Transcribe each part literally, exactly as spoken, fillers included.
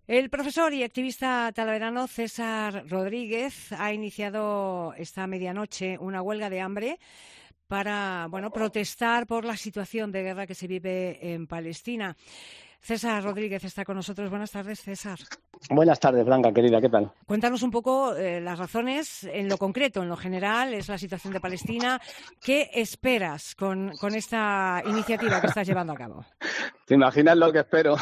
El profesor y activista talaverano César Rodríguez ha iniciado esta medianoche una huelga de hambre para, bueno, protestar por la situación de guerra que se vive en Palestina. César Rodríguez está con nosotros. Buenas tardes, César. Buenas tardes, Blanca, querida, ¿qué tal? Cuéntanos un poco eh, las razones, en lo concreto, en lo general, es la situación de Palestina. ¿Qué esperas con, con esta iniciativa que estás llevando a cabo? ¿Te imaginas lo que espero?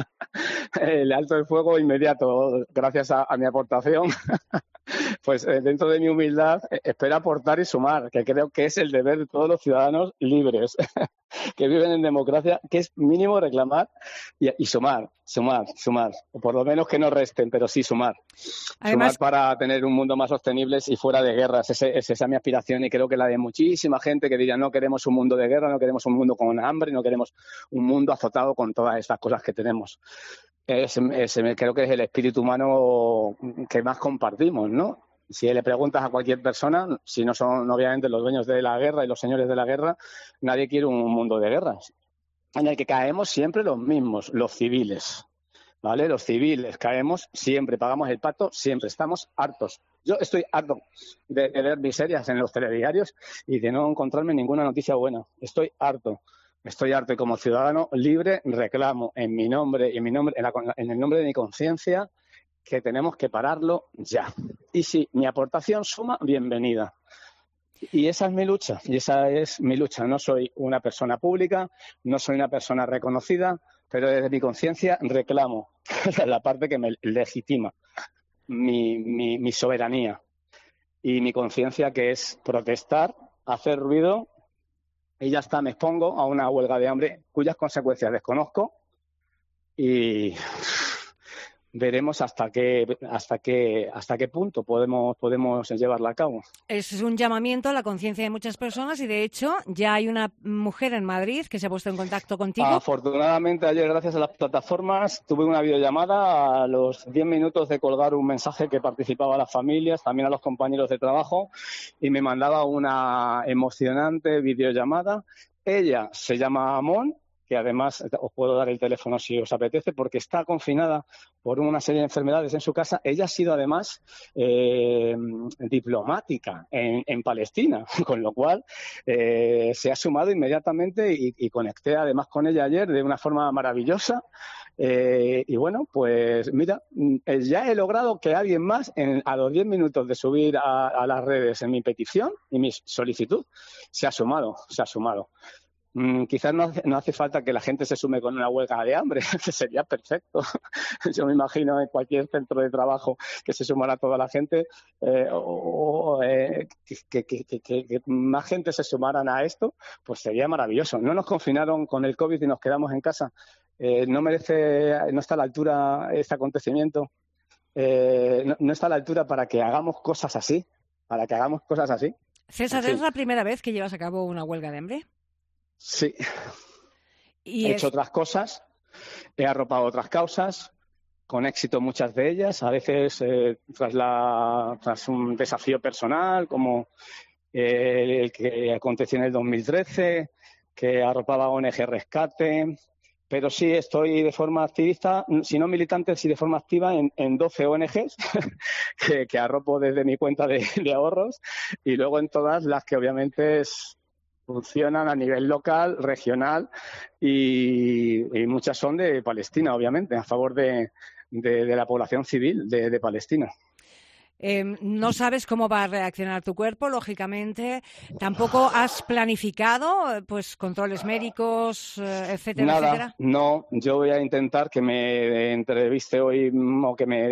El alto el fuego inmediato, gracias a, a mi aportación. Pues eh, dentro de mi humildad, eh, espero aportar y sumar, que creo que es el deber de todos los ciudadanos libres que viven en democracia, que es mínimo reclamar y, y sumar, sumar, sumar. O por lo menos que no resten, pero sí sumar. Además, sumar para tener un mundo más sostenible y fuera de guerras. Ese, esa es mi aspiración y creo que la de muchísima gente que diría no queremos un mundo de guerra, no queremos un mundo con hambre, no queremos un mundo azotado con todas estas cosas que tenemos. Ese, ese, creo que es el espíritu humano que más compartimos, ¿no? Si le preguntas a cualquier persona, si no son obviamente los dueños de la guerra y los señores de la guerra, nadie quiere un mundo de guerras en el que caemos siempre los mismos, los civiles, ¿vale? Los civiles caemos siempre, pagamos el pato siempre, estamos hartos. Yo estoy harto de, de ver miserias en los telediarios y de no encontrarme ninguna noticia buena. Estoy harto. Estoy harto y como ciudadano libre reclamo en mi nombre y en mi nombre, en, la, en el nombre de mi conciencia que tenemos que pararlo ya. Y si mi aportación suma, bienvenida. Y esa es mi lucha, y esa es mi lucha. No soy una persona pública, no soy una persona reconocida, pero desde mi conciencia reclamo la parte que me legitima, mi, mi, mi soberanía y mi conciencia, que es protestar, hacer ruido. Y ya está, me expongo a una huelga de hambre cuyas consecuencias desconozco y veremos hasta qué hasta qué hasta qué punto podemos podemos llevarla a cabo. Es un llamamiento a la conciencia de muchas personas y de hecho ya hay una mujer en Madrid que se ha puesto en contacto contigo. Afortunadamente ayer, gracias a las plataformas, tuve una videollamada a los diez minutos de colgar un mensaje que participaba a las familias, también a los compañeros de trabajo, y me mandaba una emocionante videollamada. Ella se llama Amón, que además os puedo dar el teléfono si os apetece, porque está confinada por una serie de enfermedades en su casa. Ella ha sido además eh, diplomática en, en Palestina, con lo cual eh, se ha sumado inmediatamente y, y conecté además con ella ayer de una forma maravillosa. Eh, y bueno, pues mira, ya he logrado que alguien más, en, a los diez minutos de subir a, a las redes en mi petición y mi solicitud, se ha sumado, se ha sumado. Mm, quizás no hace, no hace falta que la gente se sume con una huelga de hambre, que sería perfecto. Yo me imagino en cualquier centro de trabajo que se sumara toda la gente, eh, o eh, que, que, que, que, que más gente se sumaran a esto, pues sería maravilloso. No nos confinaron con el COVID y nos quedamos en casa. Eh, no merece, no está a la altura este acontecimiento. Eh, no, no está a la altura para que hagamos cosas así, para que hagamos cosas así. César, ¿es la primera vez que llevas a cabo una huelga de hambre? Sí. Y he es... hecho otras cosas, he arropado otras causas, con éxito muchas de ellas, a veces eh, tras, la, tras un desafío personal, como eh, el que aconteció en el dos mil trece, que arropaba O N G Rescate, pero sí estoy de forma activista, si no militante, sí de forma activa en, en doce O N Ges que, que arropo desde mi cuenta de, de ahorros, y luego en todas las que obviamente es... funcionan a nivel local, regional y, y muchas son de Palestina, obviamente, a favor de, de, de la población civil de, de Palestina. Eh, no sabes cómo va a reaccionar tu cuerpo, lógicamente. Tampoco has planificado, pues, controles médicos, eh, etcétera, Nada, etcétera. No, yo voy a intentar que me entreviste hoy o que me,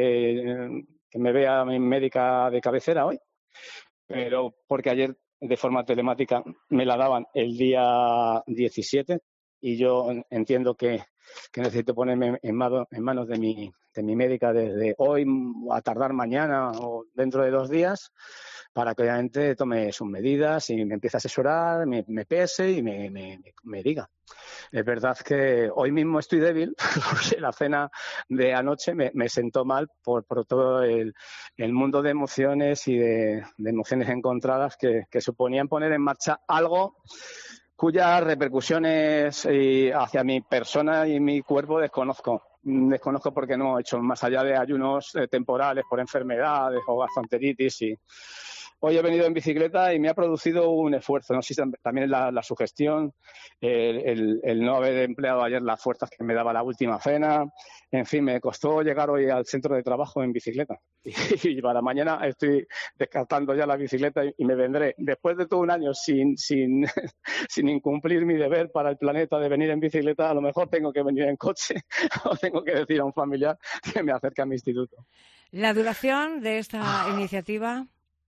que me vea mi médica de cabecera hoy, pero porque ayer de forma telemática me la daban el día diecisiete y yo entiendo que, que necesito ponerme en, mano, en manos de mi, de mi médica desde hoy a tardar mañana o dentro de dos días para que obviamente tome sus medidas y me empiece a asesorar, me, me pese y me, me, me diga. Es verdad que hoy mismo estoy débil porque la cena de anoche me, me sentó mal por, por todo el, el mundo de emociones y de, de emociones encontradas que, que suponían poner en marcha algo cuyas repercusiones hacia mi persona y mi cuerpo desconozco. desconozco por qué no he hecho, más allá de ayunos eh, temporales por enfermedades o gastroenteritis. Y hoy he venido en bicicleta y me ha producido un esfuerzo. No sé si también la, la sugestión, el, el, el no haber empleado ayer las fuerzas que me daba la última cena. En fin, me costó llegar hoy al centro de trabajo en bicicleta. Y, y para mañana estoy descartando ya la bicicleta y, y me vendré. Después de todo un año sin, sin, sin incumplir mi deber para el planeta de venir en bicicleta, a lo mejor tengo que venir en coche o tengo que decir a un familiar que me acerque a mi instituto. ¿La duración de esta iniciativa?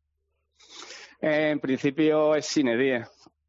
En principio es sine die.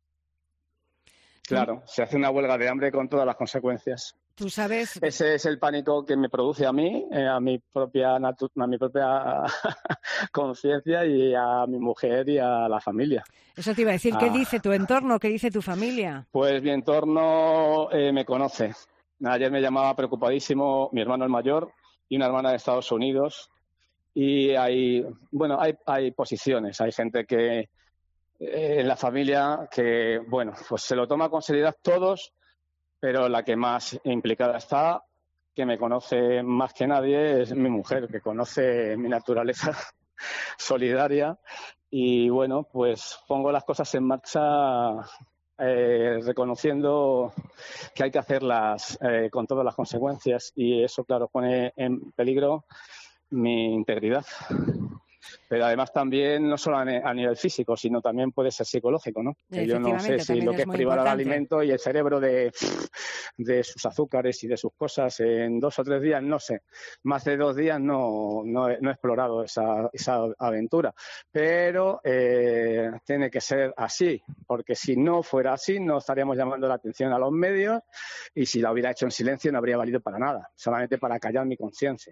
Claro, se hace una huelga de hambre con todas las consecuencias. Tú sabes. Ese es el pánico que me produce a mí, eh, a mi propia natu- a mi propia conciencia y a mi mujer y a la familia. Eso te iba a decir. ¿Qué Ah, dice tu entorno? ¿Qué dice tu familia? Pues mi entorno eh, me conoce. Ayer me llamaba preocupadísimo mi hermano el mayor y una hermana de Estados Unidos. Y hay, bueno, hay, hay posiciones, hay gente que eh, en la familia que, bueno, pues se lo toma con seriedad todos, pero la que más implicada está, que me conoce más que nadie, es mi mujer, que conoce mi naturaleza solidaria. Y bueno, pues pongo las cosas en marcha eh, reconociendo que hay que hacerlas eh, con todas las consecuencias, y eso, claro, pone en peligro mi integridad. Pero además también no solo a nivel físico, sino también puede ser psicológico, ¿no? Que yo no sé si lo que es privar al alimento y el cerebro de, de sus azúcares y de sus cosas en dos o tres días, no sé. Más de dos días no, no, he, no he explorado esa, esa aventura. Pero eh, tiene que ser así, porque si no fuera así no estaríamos llamando la atención a los medios, y si la hubiera hecho en silencio no habría valido para nada, solamente para callar mi conciencia.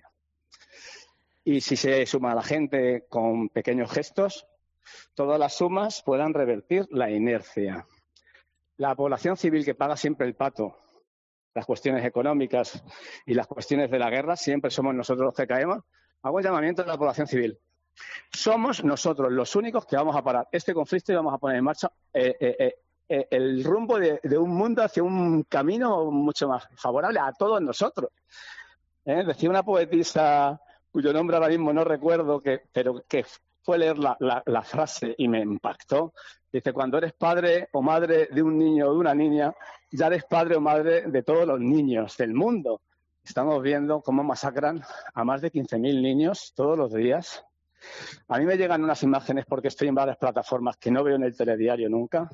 Y si se suma a la gente con pequeños gestos, todas las sumas puedan revertir la inercia. La población civil que paga siempre el pato, las cuestiones económicas y las cuestiones de la guerra, siempre somos nosotros los que caemos. Hago el llamamiento a la población civil. Somos nosotros los únicos que vamos a parar este conflicto y vamos a poner en marcha eh, eh, eh, el rumbo de, de un mundo hacia un camino mucho más favorable a todos nosotros. ¿Eh? Decía una poetisa cuyo nombre ahora mismo no recuerdo, que, pero que fue leer la, la, la frase y me impactó. Dice, cuando eres padre o madre de un niño o de una niña, ya eres padre o madre de todos los niños del mundo. Estamos viendo cómo masacran a más de quince mil niños todos los días. A mí me llegan unas imágenes porque estoy en varias plataformas que no veo en el telediario nunca,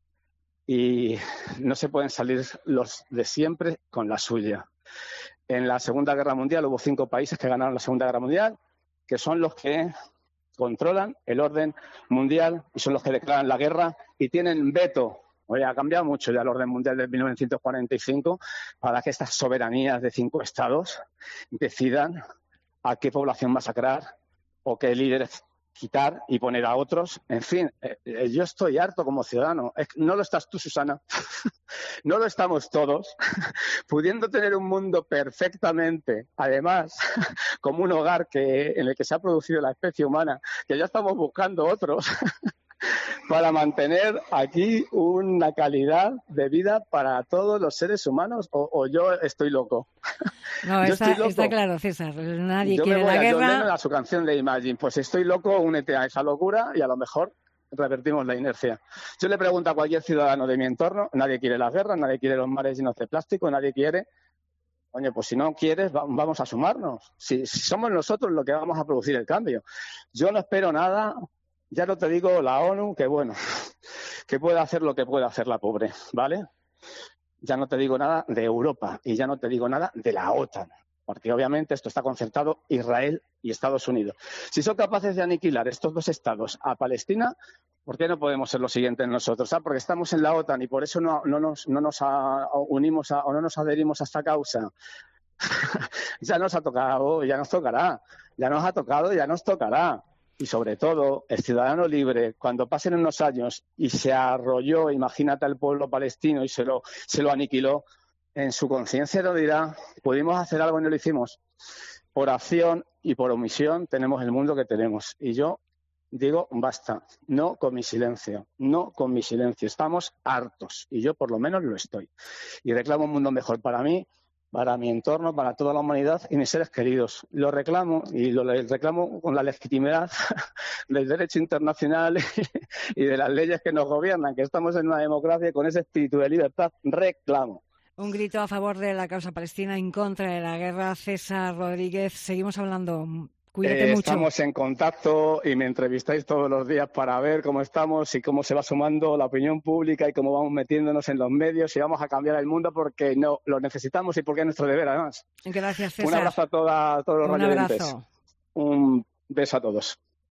y no se pueden salir los de siempre con la suya. En la Segunda Guerra Mundial hubo cinco países que ganaron la Segunda Guerra Mundial, que son los que controlan el orden mundial y son los que declaran la guerra y tienen veto. Oye, ha cambiado mucho ya el orden mundial de mil novecientos cuarenta y cinco para que estas soberanías de cinco estados decidan a qué población masacrar o qué líderes quitar y poner a otros. En fin, eh, eh, yo estoy harto como ciudadano. Es, no lo estás tú, Susana. No lo estamos todos. Pudiendo tener un mundo perfectamente, además, como un hogar que, en el que se ha producido la especie humana, que ya estamos buscando otros para mantener aquí una calidad de vida para todos los seres humanos, o, o yo estoy loco. No, está, está claro, César. Nadie yo quiere me voy la a guerra. John Lennon, a su canción de Imagine. Pues estoy loco, únete a esa locura y a lo mejor revertimos la inercia. Yo le pregunto a cualquier ciudadano de mi entorno, nadie quiere las guerras, nadie quiere los mares llenos de plástico, nadie quiere... Oye, pues si no quieres, vamos a sumarnos. Si, si somos nosotros los que vamos a producir el cambio. Yo no espero nada, ya no te digo la ONU, que bueno, que pueda hacer lo que pueda hacer la pobre, ¿vale? Ya no te digo nada de Europa y ya no te digo nada de la OTAN, porque obviamente esto está concertado Israel y Estados Unidos. Si son capaces de aniquilar estos dos estados a Palestina, ¿por qué no podemos ser los siguientes nosotros? ¿Ah? Porque estamos en la OTAN y por eso no, no nos, no nos a, unimos a, o no nos adherimos a esta causa. Ya nos ha tocado, ya nos tocará, ya nos ha tocado, ya nos tocará. Y sobre todo, el ciudadano libre, cuando pasen unos años y se arrolló, imagínate al pueblo palestino y se lo, se lo aniquiló, en su conciencia no dirá, pudimos hacer algo y no lo hicimos. Por acción y por omisión tenemos el mundo que tenemos. Y yo digo, basta, no con mi silencio, no con mi silencio. Estamos hartos y yo por lo menos lo estoy. Y reclamo un mundo mejor para mí para mi entorno, para toda la humanidad y mis seres queridos. Lo reclamo y lo reclamo con la legitimidad del derecho internacional y de las leyes que nos gobiernan, que estamos en una democracia y con ese espíritu de libertad reclamo. Un grito a favor de la causa palestina, en contra de la guerra. César Rodríguez, seguimos hablando. Cuídate eh, mucho. Estamos en contacto y me entrevistáis todos los días para ver cómo estamos y cómo se va sumando la opinión pública y cómo vamos metiéndonos en los medios y vamos a cambiar el mundo porque no lo necesitamos y porque es nuestro deber, además. Gracias, César. Un abrazo a, toda, a todos los Un radioyentes. abrazo. Un beso a todos.